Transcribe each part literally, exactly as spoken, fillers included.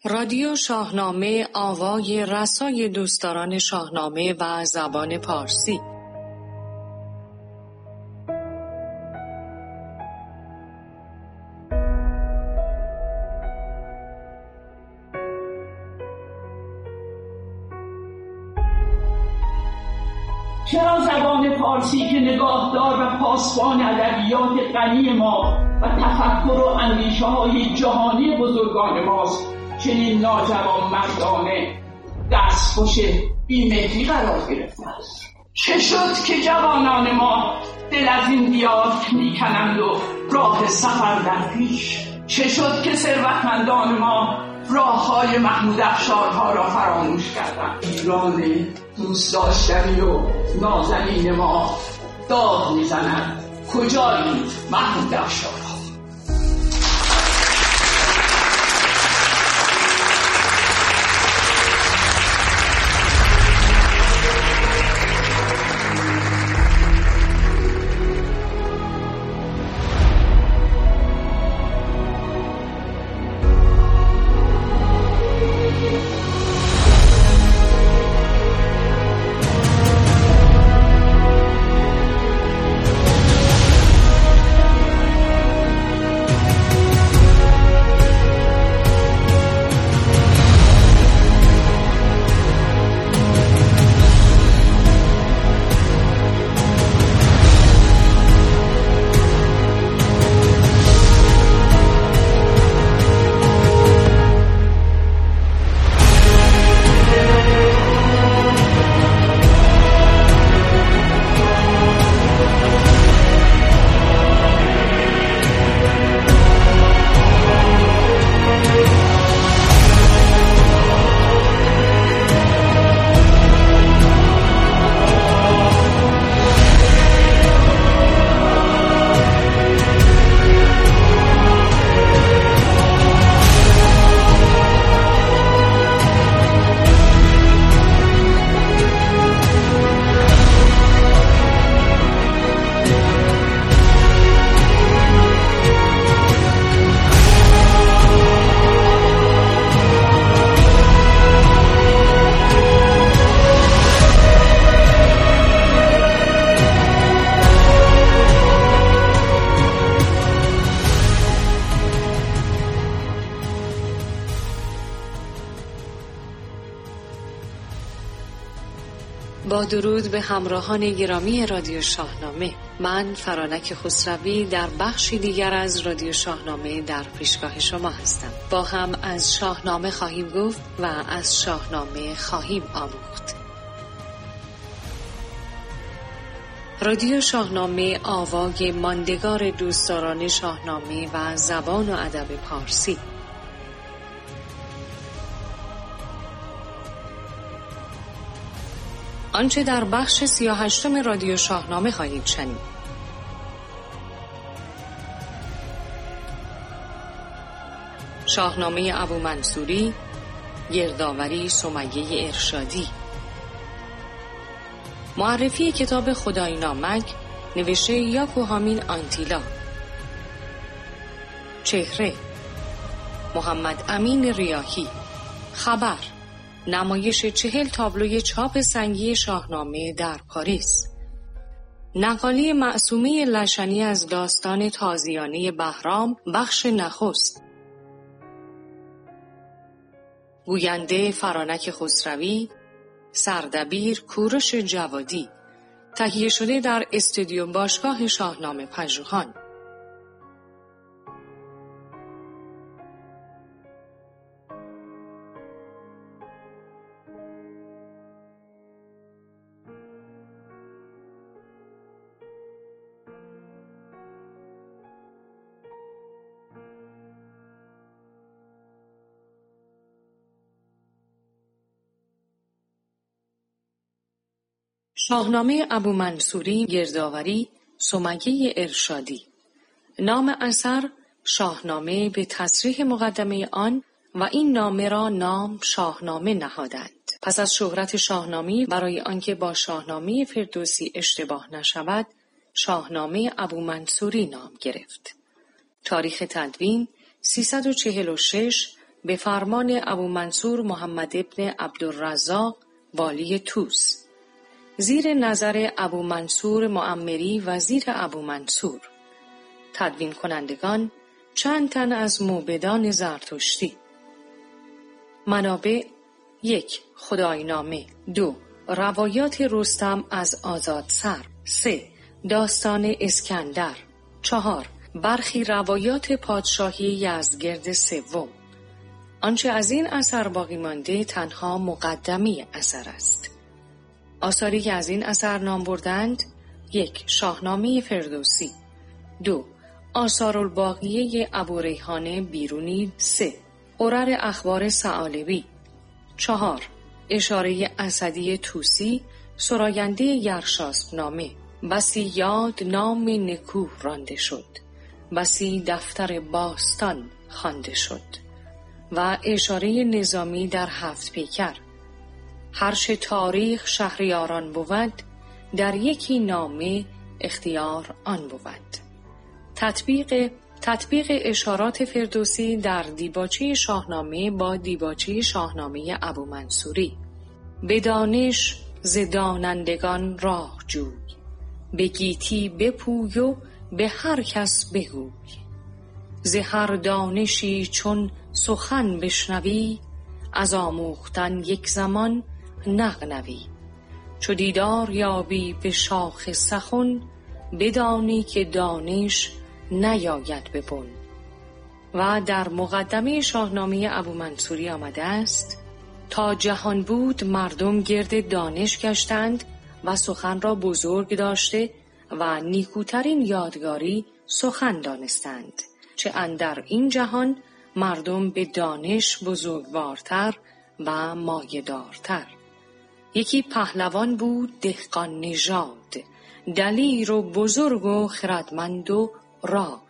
رادیو شاهنامه، آوای رسای دوستداران شاهنامه و زبان پارسی. چرا زبان پارسی که نگاهدار و پاسبان ادبیات غنی ما و تفکر و اندیشه های جهانی بزرگان ماست چنین ناجوانمردانه دستخوش بی‌مهری قرار گرفته است؟ چه شد که جوانان ما دل از این دیار میکنند و راه سفر در پیش؟ چه شد که ثروتمندان ما راههای محمود افشارها را فراموش کردند؟ ایران دوست داشتنی و نازنین ما داد میزند کجایی محمود افشارها؟ با درود به همراهان گرامی رادیو شاهنامه، من فرانک خسروی در بخشی دیگر از رادیو شاهنامه در پیشگاه شما هستم. با هم از شاهنامه خواهیم گفت و از شاهنامه خواهیم آموخت. رادیو شاهنامه، آوای ماندگار دوستداران شاهنامه و زبان و ادب پارسی. آنچه در بخش سی و هشتم رادیو شاهنامه خواهید شنید: شاهنامه ابومنصوری، گردآوری سمیه ارشادی، معرفی کتاب خدای نامک نوشته یاکوهامین آنتیلا، چهره محمد امین ریاحی، خبر نمایش چهل تابلوی چاپ سنگی شاهنامه در پاریس، نقالی معصومه لشنی از داستان تازیانه بهرام بخش نخست، گوینده فرانک خسروی، سردبیر کوروش جوادی، تهیه شده در استودیو باشگاه شاهنامه پژوهان. شاهنامه ابومنصوری، گردآوری سمیه ارشادی. نام اثر شاهنامه به تصریح مقدمه آن و این نامه را نام شاهنامه نهادند. پس از شهرت شاهنامه برای آنکه با شاهنامه فردوسی اشتباه نشود، شاهنامه ابومنصوری نام گرفت. تاریخ تدوین سیصد و چهل و شش به فرمان ابو منصور محمد ابن عبدالرزاق والی طوس، زیر نظر ابو منصور معمری وزیر ابو منصور. تدوین کنندگان چند تن از موبدان زرتشتی. منابع: یک. خداینامه. دو. روایات رستم از آزادسر. سه. داستان اسکندر. چهار. برخی روایات پادشاهی یزدگرد سوم. آنچه از این اثر باقی مانده تنها مقدمی اثر است. آثاری که از این اثر نام بردند: یک. شاهنامه فردوسی. دو. آثارالباقیه ابوریحان بیرونی. سه. غرر اخبار ثعالبی. چهار. اشاره اسدی طوسی سراینده یرشاسب نامه. بسی یاد نام نکو رانده شد، بسی دفتر باستان خوانده شد. و اشاره نظامی در هفت پیکر. هرچه تاریخ شهریاران بود، در یکی نامه اختیار آن بود. تطبیق تطبیق اشارات فردوسی در دیباچه شاهنامه با دیباچه شاهنامه ابو منصوری. به دانش ز دانندگان راه جوی، به گیتی بپوی و به هر کس بگوی. ز هر دانشی چون سخن بشنوی، از آموختن یک زمان نغنوی. چو دیدار یابی به شاخ سخن، بدانی که دانش نیاید به بن. و در مقدمه شاهنامه ابو منصوری آمده است: تا جهان بود مردم گرد دانش گشتند و سخن را بزرگ داشته و نیکوترین یادگاری سخن دانستند. چه اندر این جهان مردم به دانش بزرگوارتر و مایه‌دارتر. یکی پهلوان بود دهقان نژاد، دلیر و بزرگ و خردمند و راد.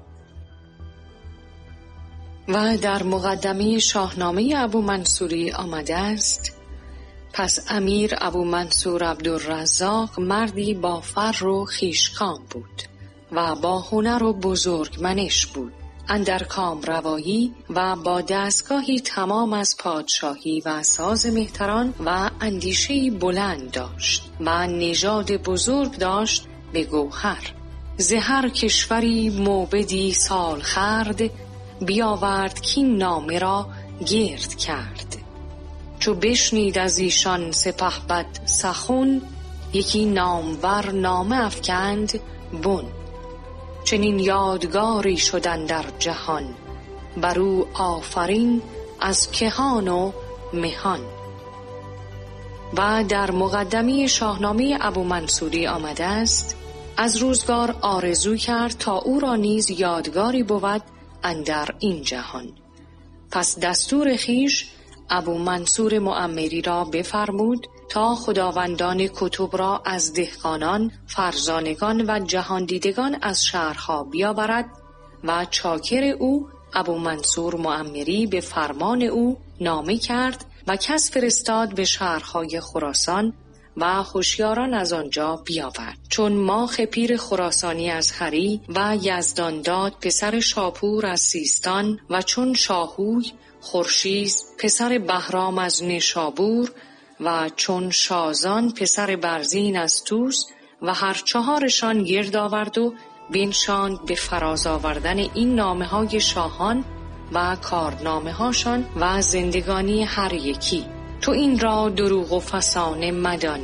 و در مقدمه شاهنامه ابو منصوری آمده است: پس امیر ابو منصور عبدالرزاق مردی با فر و خویشکام بود و با هنر و بزرگمنش بود، اندر کام روایی و با دستگاهی تمام از پادشاهی و ساز مهتران و اندیشه‌ای بلند داشت و نژاد بزرگ داشت به گوهر. ز هر کشوری موبدی سال خرد، بیاورد کین نامه را گرد کرد. چو بشنید از ایشان سپهبد سخن، یکی نامور نامه افکند بن. چنین یادگاری شدن در جهان، برو آفرین از کهان و مهان. و در مقدمه شاهنامه ابو منصوری آمده است: از روزگار آرزو کرد تا او را نیز یادگاری بود اندر این جهان. پس دستور خیش ابو منصور معمری را بفرمود تا خداوندان کتب را از دهقانان، فرزانگان و جهاندیدگان از شهرها بیاورد و چاکر او ابو منصور معمری به فرمان او نامه کرد و کس فرستاد به شهرهای خراسان و هوشیاران از آنجا بیاورد. چون ماخ پیر خراسانی از هری و یزدانداد پسر شاپور از سیستان و چون شاهوی خورشیز پسر بهرام از نشابور و چون شازان پسر برزین از توس و هر چهارشان گرد آورد و بنشاند به فراز آوردن این نامه های شاهان و کارنامه هاشان و زندگانی هر یکی. تو این را دروغ و فسانه مدان.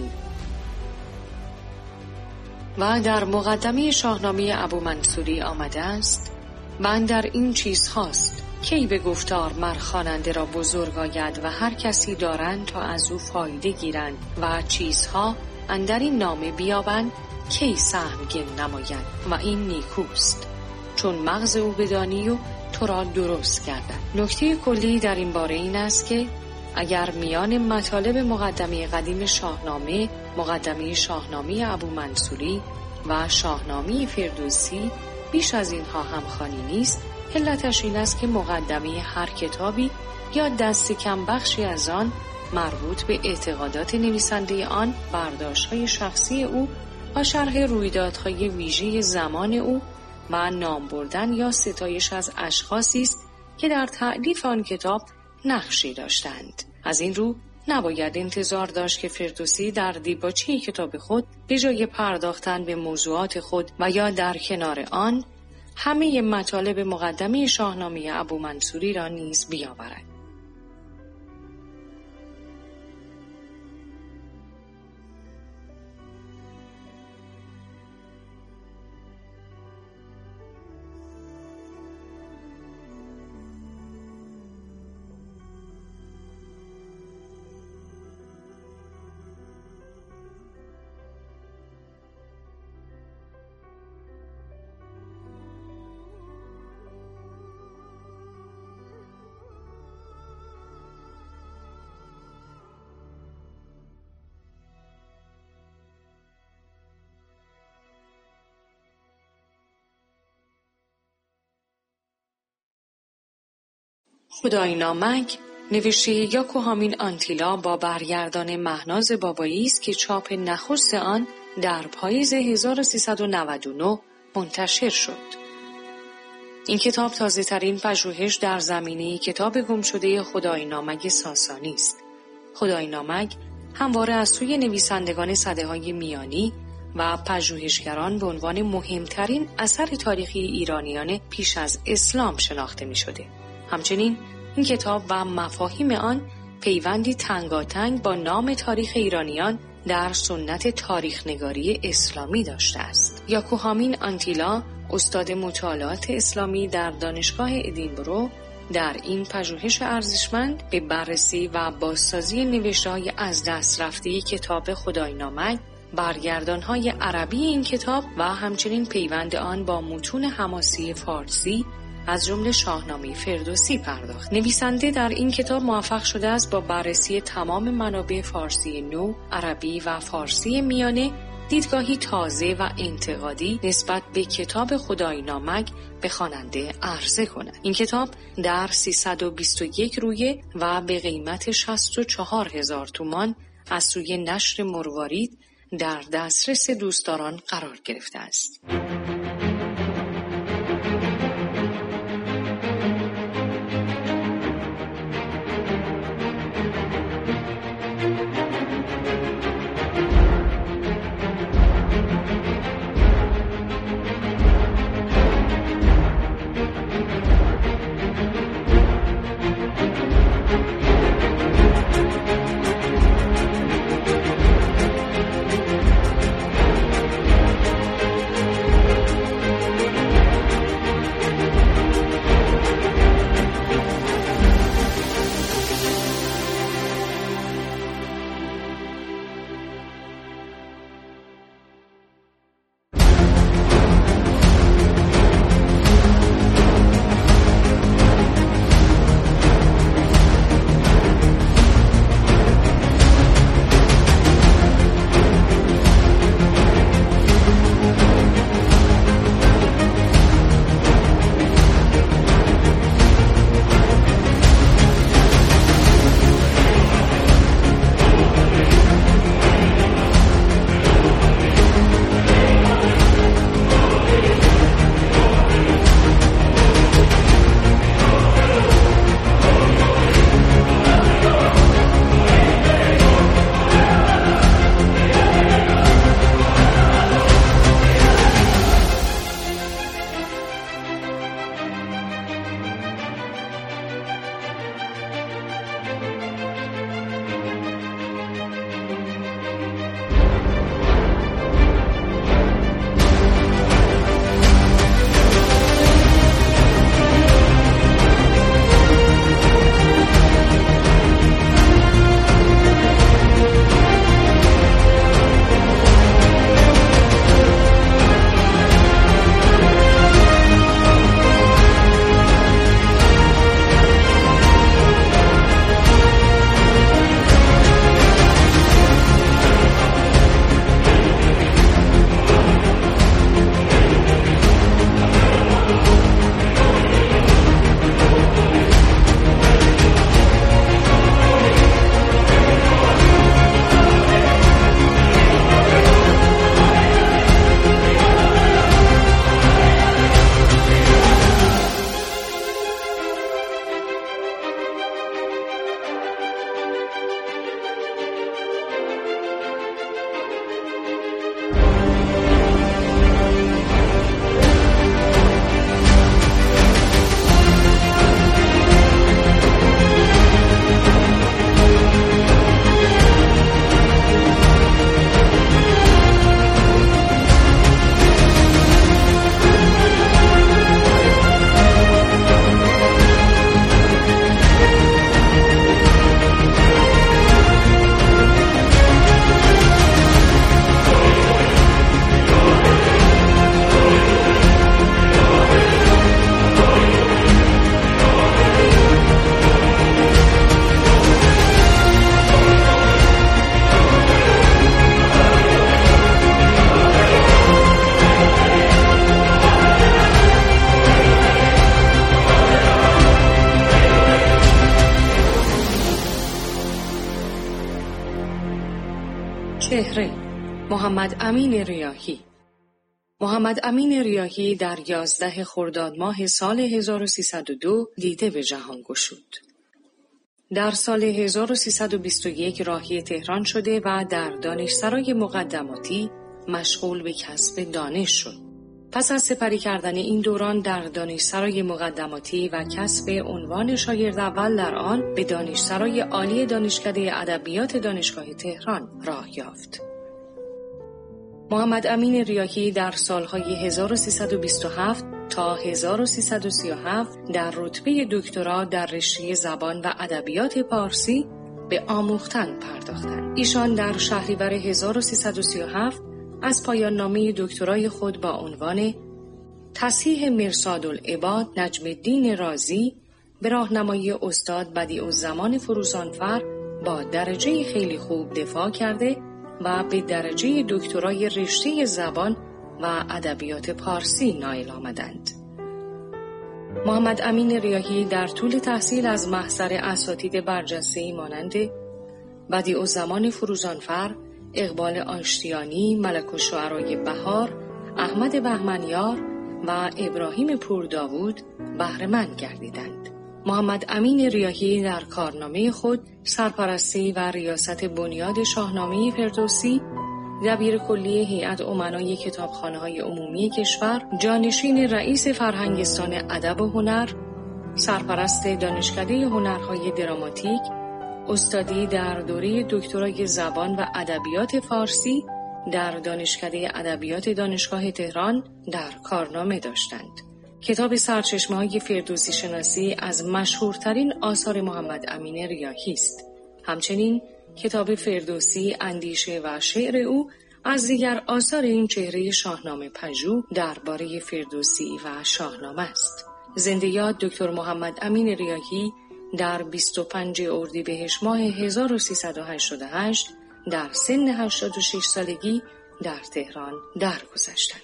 و در مقدمه شاهنامه ابو منصوری آمده است: و اندر این چیز هاست کی به گفتار مر خواننده را بزرگ آید و هر کسی دارند تا از او فایده گیرند و چیزها اندر این نامه بیابند کی سهمگین نماید و این نیکوست، چون مغز او بدانی و تو را درست کردن. نکته کلی در این باره این است که اگر میان مطالب مقدمه قدیم شاهنامه، مقدمه شاهنامه ابو منصوری و شاهنامه فردوسی بیش از اینها همخوانی نیست، علتش این است که مقدمه هر کتابی یا دست کم بخشی از آن مربوط به اعتقادات نویسنده آن، برداشت‌های شخصی او و شرح رویدادهای ویژه زمان او و نام بردن یا ستایش از اشخاصی است که در تألیف آن کتاب نقشی داشتند. از این رو نباید انتظار داشت که فردوسی در دیباچه کتاب خود به جای پرداختن به موضوعات خود و یا در کنار آن همه مطالب مقدمه شاهنامه ابومنصوری را نیز بیاورد. خداینامک نوشته یاکوهامین آنتیلا با برگردان مهناز بابایی است که چاپ نخست آن در پاییز هزار و سیصد و نود و نه منتشر شد. این کتاب تازه‌ترین پژوهش در زمینه کتاب گمشده خداینامک ساسانی است. خداینامک همواره از سوی نویسندگان سده‌های میانی و پژوهشگران به عنوان مهمترین اثر تاریخی ایرانیان پیش از اسلام شناخته می شده. همچنین این کتاب و مفاهیم آن پیوندی تنگاتنگ با نام تاریخ ایرانیان در سنت تاریخ نگاری اسلامی داشته است. یاکوهامین آنتیلا، استاد مطالعات اسلامی در دانشگاه ادینبرو، در این پژوهش ارزشمند به بررسی و بازسازی نوشته‌های از دست رفته کتاب خداینامک، برگردان‌های عربی این کتاب و همچنین پیوند آن با متون حماسی فارسی از جمله شاهنامه فردوسی پرداخت. نویسنده در این کتاب موفق شده است با بررسی تمام منابع فارسی نو، عربی و فارسی میانه دیدگاهی تازه و انتقادی نسبت به کتاب خداینامک به خواننده عرضه کند. این کتاب در سیصد و بیست و یک رویه و به قیمت شصت و چهار هزار تومان از سوی نشر مروارید در دسترس دوستداران قرار گرفته است. چهره محمد امین ریاحی. محمد امین ریاحی در یازده خرداد ماه سال هزار و سیصد و دو دیده به جهان گشود. در سال هزار و سیصد و بیست و یک راهی تهران شده و در دانشسرای مقدماتی مشغول به کسب دانش شد. پس از سپری کردن این دوران در دانشسرای مقدماتی و کسب عنوان شاگرد اول در آن، به دانشسرای عالی دانشکده ادبیات دانشگاه تهران راه یافت. محمد امین ریاحی در سالهای هزار و سیصد و بیست و هفت تا هزار و سیصد و سی و هفت در رتبه دکترا در رشته زبان و ادبیات پارسی به آموختن پرداختند. ایشان در شهریور هزار و سیصد و سی و هفت از پایان نامه دکترای خود با عنوان تصحیح مرصادالعباد نجم الدین رازی به راهنمایی استاد بدیع‌الزمان فروزانفر با درجه خیلی خوب دفاع کرده و به درجه دکترای رشته زبان و ادبیات پارسی نائل آمدند. محمد امین ریاحی در طول تحصیل از محضر اساتید برجسته‌ای مانند بدیع‌الزمان فروزانفر، اقبال آشتیانی، ملک الشعرای بهار، احمد بهمنیار و ابراهیم پورداوود بهره مند گردیدند. محمد امین ریاحی در کارنامه خود سرپرستی و ریاست بنیاد شاهنامه فردوسی، دبیر کلی هیئت امنای کتابخانه‌های عمومی کشور، جانشین رئیس فرهنگستان ادب و هنر، سرپرست دانشکده هنرهای دراماتیک، استادی در دوره دکترای زبان و ادبیات فارسی در دانشکده ادبیات دانشگاه تهران در کارنامه داشتند. کتاب سرچشمه‌های فردوسی شناسی از مشهورترین آثار محمد امین ریاحی است. همچنین کتاب فردوسی اندیشه و شعر او از دیگر آثار این چهره شاهنامه پژوه درباره فردوسی و شاهنامه است. زنده یاد دکتر محمد امین ریاحی در بیست و پنجم اردیبهشت ماه هزار و سیصد و هشتاد و هشت در سن هشتاد و شش سالگی در تهران درگذشتند.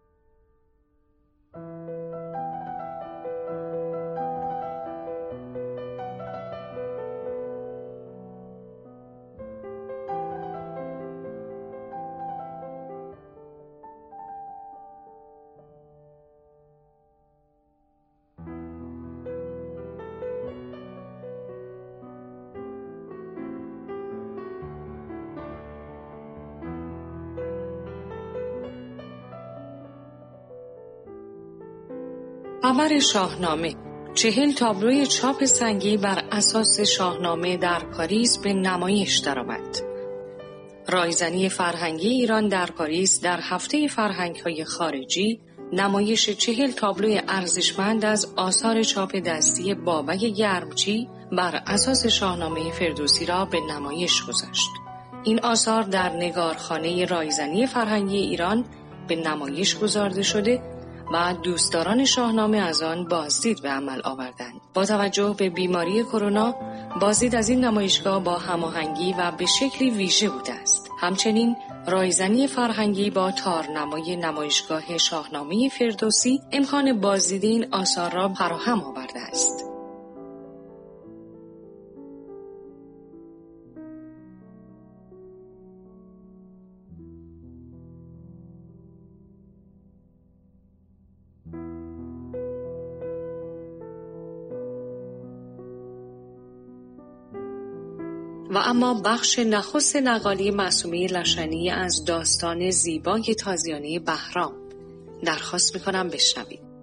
خبر شاهنامه. چهل تابلوی چاپ سنگی بر اساس شاهنامه در پاریس به نمایش درآمد. رایزنی فرهنگی ایران در پاریس در هفته فرهنگ‌های خارجی نمایش چهل تابلوی ارزشمند از آثار چاپ دستی بابک گرمچی بر اساس شاهنامه فردوسی را به نمایش گذاشت. این آثار در نگارخانه رایزنی فرهنگی ایران به نمایش گذارده شده و دوستداران شاهنامه از آن بازدید به عمل آوردند. با توجه به بیماری کرونا، بازدید از این نمایشگاه با هماهنگی و به شکلی ویژه بوده است. همچنین رایزنی فرهنگی با تارنمای نمایشگاه شاهنامه فردوسی امکان بازدید این آثار را فراهم آورده است. و اما بخش نخست نقالی معصومه لشنی از داستان زیبای تازیانه بهرام درخواست می‌کنم بشنوید.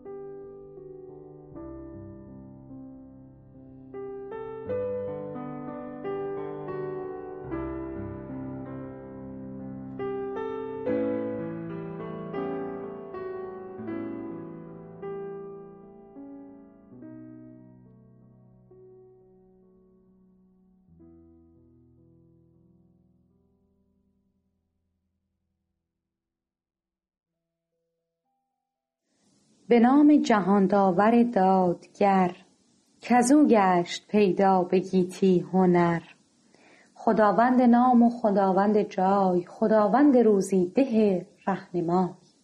به نام جهان داور دادگر، کزو گشت پیدا به گیتی هنر. خداوند نام و خداوند جای، خداوند روزی ده رهنمای.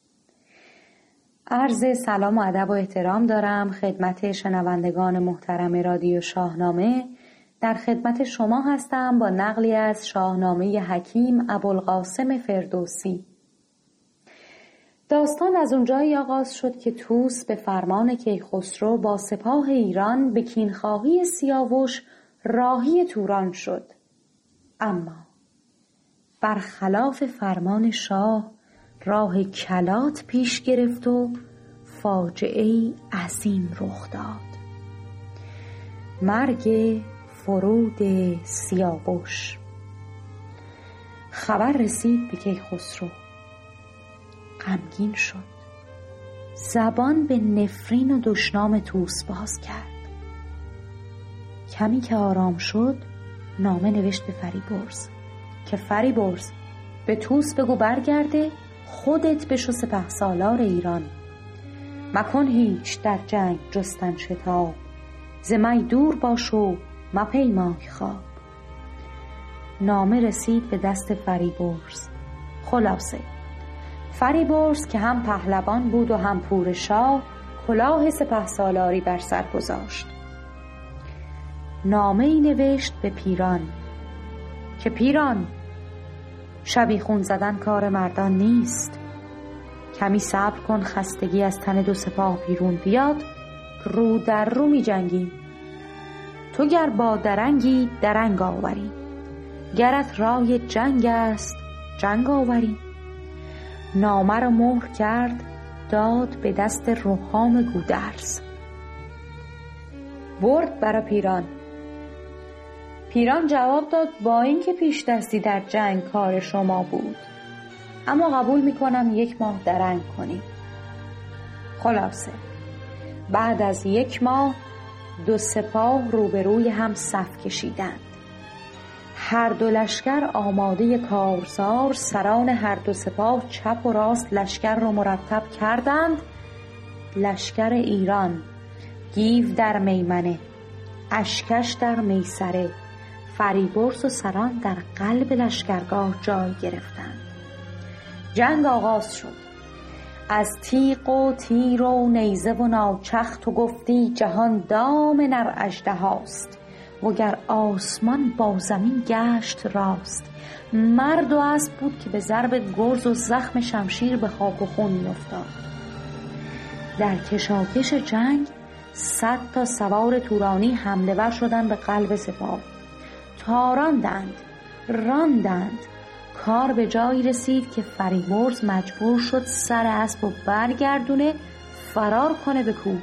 عرض سلام و ادب و احترام دارم خدمت شنوندگان محترم رادیو شاهنامه در خدمت شما هستم با نقلی از شاهنامه حکیم ابوالقاسم فردوسی. داستان از اونجایی آغاز شد که طوس به فرمان کیخسرو با سپاه ایران به کینخواهی سیاوش راهی توران شد. اما برخلاف فرمان شاه راه کلات پیش گرفت و فاجعه‌ای عظیم رخ داد. مرگ فرود سیاوش. خبر رسید به کیخسرو. غمگین شد. زبان به نفرین و دشنام طوس باز کرد. کمی که آرام شد نامه نوشت به فریبرز که فریبرز به طوس بگو برگرده خودت بشو سپهسالار ایران. مکن هیچ در جنگ جستن شتاب، ز می دور باش و مپیمای خواب. نامه رسید به دست فریبرز. خلاصه فریبرز که هم پهلوان بود و هم پور شاه کلاه سپهسالاری بر سر گذاشت. نامه ای نوشت به پیران که پیران، شبیخون زدن کار مردان نیست. کمی صبر کن، خستگی از تن دو سپاه بیرون بیاد، رو در رو می جنگی. تو گر با درنگی درنگ آوری، گرت رای جنگ است جنگ آوری. نامه را مهر کرد داد به دست رهام گودرز. برد برا پیران. پیران جواب داد با اینکه پیش دستی در جنگ کار شما بود، اما قبول میکنم یک ماه درنگ کنی. خلاصه بعد از یک ماه دو سپاه روبروی هم صف کشیدند. هر دو لشکر آماده کارزار، سران هر دو سپاه چپ و راست لشکر را مرتب کردند. لشکر ایران گیو در میمنه، اشکش در میسره، فریبرز و سران در قلب لشکرگاه جای گرفتند. جنگ آغاز شد. از تیغ و تیر و نیزه و ناچخ تو گفتی جهان دام نر اژدهاست. وگر آسمان با زمین گشت راست، مرد و اسب بود که به ضرب گرز و زخم شمشیر به خاک و خون می‌افتاد. در کشاکش جنگ صد تا سوار تورانی حمله ور شدند به قلب سپاه. تاراندند، راندند. کار به جایی رسید که فریبرز مجبور شد سر اسب و برگردونه فرار کنه به کوه.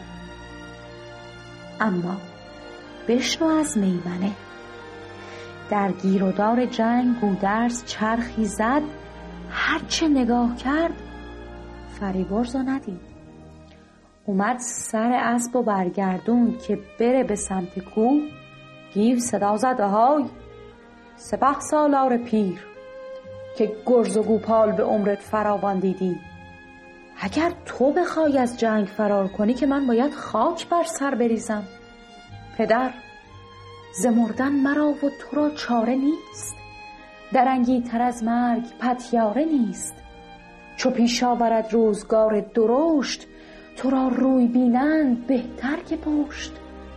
اما بشنو از میمنه. در گیرودار جنگ گودرز چرخی زد، هرچه نگاه کرد فریبرز رو ندید. اومد سر اسب و برگردون که بره به سمت کوه. گیو صدا زد آهای سپهسالار پیر که گرز و گوپال به عمرت فراوان دیدی. اگر تو بخوای از جنگ فرار کنی که من باید خاک بر سر بریزم. پدر، ز مردن مرا و تو را چاره نیست، درنگی تر از مرگ پتیاره نیست. چو پیش آورد روزگار درشت، تو را روی بینند بهتر که پشت.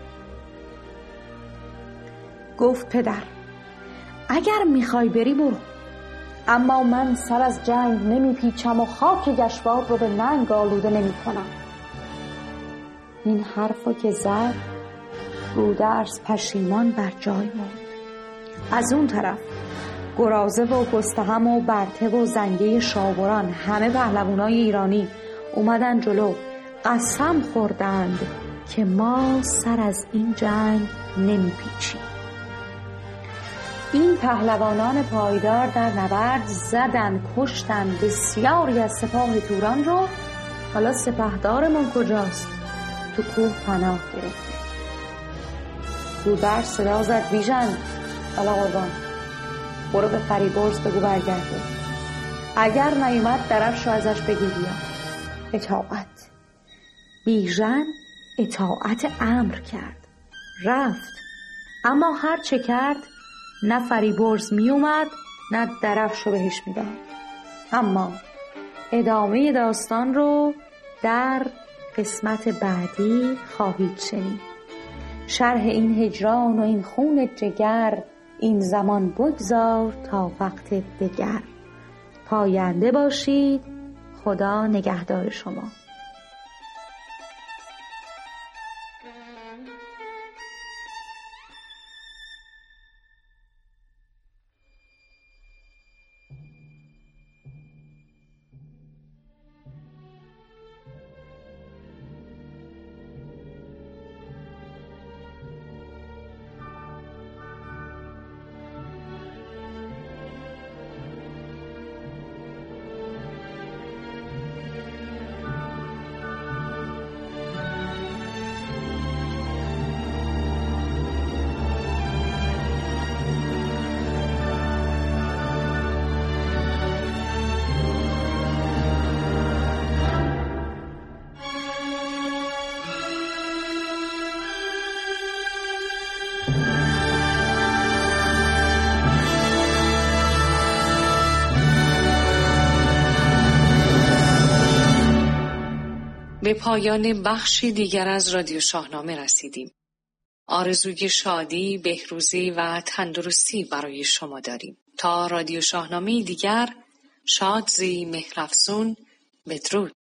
گفت پدر اگر میخوای بری برو، اما من سر از جنگ نمی پیچم و خاک گشوار رو به ننگ آلوده نمی کنم. این حرفو که زد گودرز پشیمان بر جای موند. از اون طرف گرازه و گستهم و برته و زنگه شاوران همه پهلوانای ایرانی اومدن جلو، قسم خوردند که ما سر از این جنگ نمی پیچیم. این پهلوانان پایدار در نبرد زدن کشتن بسیاری از سپاه توران رو. حالا سپهدارمون کجاست؟ تو کوه پناه گرفته. گودرز صدا زد بیژن حالا قربان برو به فریبرز بگو برگرده، اگر نیومد درفشو ازش بگی بیا. اطاعت. بیژن اطاعت امر کرد، رفت. اما هر چه کرد نه فریبرز می اومد نه درفشو بهش میداد. اما ادامه داستان رو در قسمت بعدی خواهید شنید. شرح این هجران و این خون جگر، این زمان بگذار تا وقت دگر. پاینده باشید. خدا نگهدار شما. به پایان بخشی دیگر از رادیو شاهنامه رسیدیم. آرزوی شادی، بهروزی و تندرستی برای شما داریم. تا رادیو شاهنامه دیگر، شاد زی، مهرافزون، بدرود.